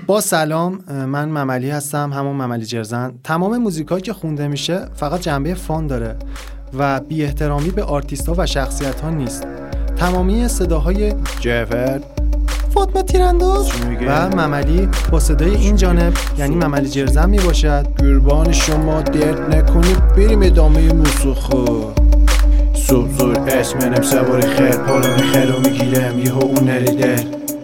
با سلام، من مملی هستم، همون مملی جرزن. تمام موزیکایی که خونده میشه فقط جنبه فان داره و بی احترامی به آرتیست‌ها و شخصیت‌ها نیست. تمامی صداهای جعفر، فاطمه تیرانداز و مملی با صدای این جانب یعنی مملی جرزن می باشد. قربان شما درد نکنید، بریم ادامه موسیقی. صبح زور اسمنم سوار خیر، پالان خیرو میگیرم یهو اون نریده،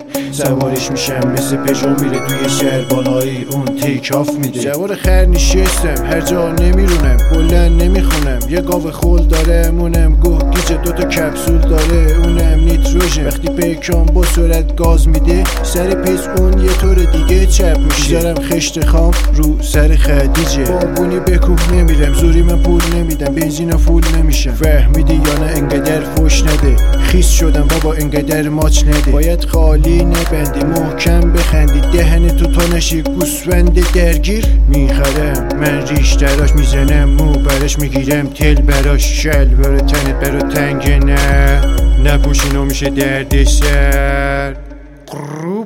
سوارش میشم مثل پژو میره توی شهر، بالایی اون تیک آف میده. سوار خیر نشستم هر جا نمیرونم، بلند نمیخونم، یه گاو خول داره مونم، گوه گیجه دوتا کپسول داره اونم نیتروژن. وقتی پیکان با سرعت گاز میده، سر پیس اون یه طور دیگه چپ میشه. میذارم خشت خام رو سر خدیجه، بابونی به کوه نمیرم، زوری من پول نمیدم، بنزین فول نمیشم. فهمیدی یا نه؟ انقدر فوش نده، خیس شدم بابا انقدر ماچ نده. باید خالی بندی محکم بخندی، دهن تو تا نشی گوسفند درگیر. میخرم من ریش دراش، میزنم مو برش، میگیرم تل براش. شلوار تنت برا تنگ نه نپوشینو میشه درد سر. قروب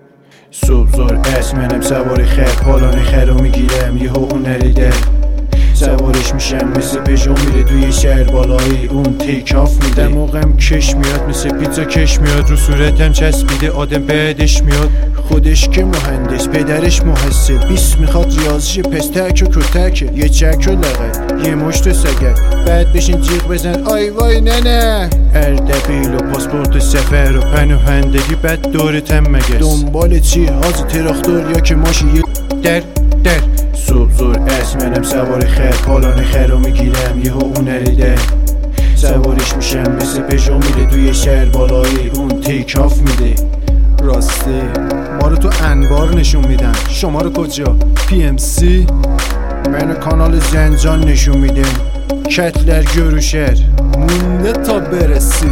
صبح زور اسمنم سوار خیر، پالان خیرو میگیرم یهو اون نریده، سوارش میشم مثل پژو میره توی شهر، بالایی اون تیک آف میده. دماغم کش میاد مثل پیتزا کش میاد، رو صورتم چسبیده آدم بعدش میاد. خودش که مهندس پدرش محسب، 20 میخواد ریاضیش، پس تک و کتکه، یه چک و لغت یه مشت سگت، بعد بشین جیغ بزن آی وای نه. اردبیل و پاسپورت سفر و پناهندگی، بعد دورتم مگس. دنبال چی؟ حاضی تراختور یا که ماشی در صبح زور اسمنم سوار خیر، پالان خیرو میگیرم یهو اون نریده، سوارش میشم مثل پژو میره توی شهر، بالایی اون تیک آف میده. راستی ما رو تو انبار نشون میدن، شما رو کجا؟ PMC؟ منو کانال زنجان نشون میدن، کتلر گروشر مونده تا برسی.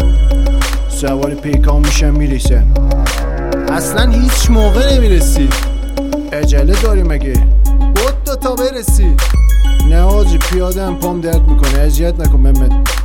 سوار پیکان میشم میرسم، اصلا هیچ موقع نمیرسی. عجله داری مگه؟ بود تا برسی. نه آجی پیادم پام درد میکنه، اذیت نکن محمد.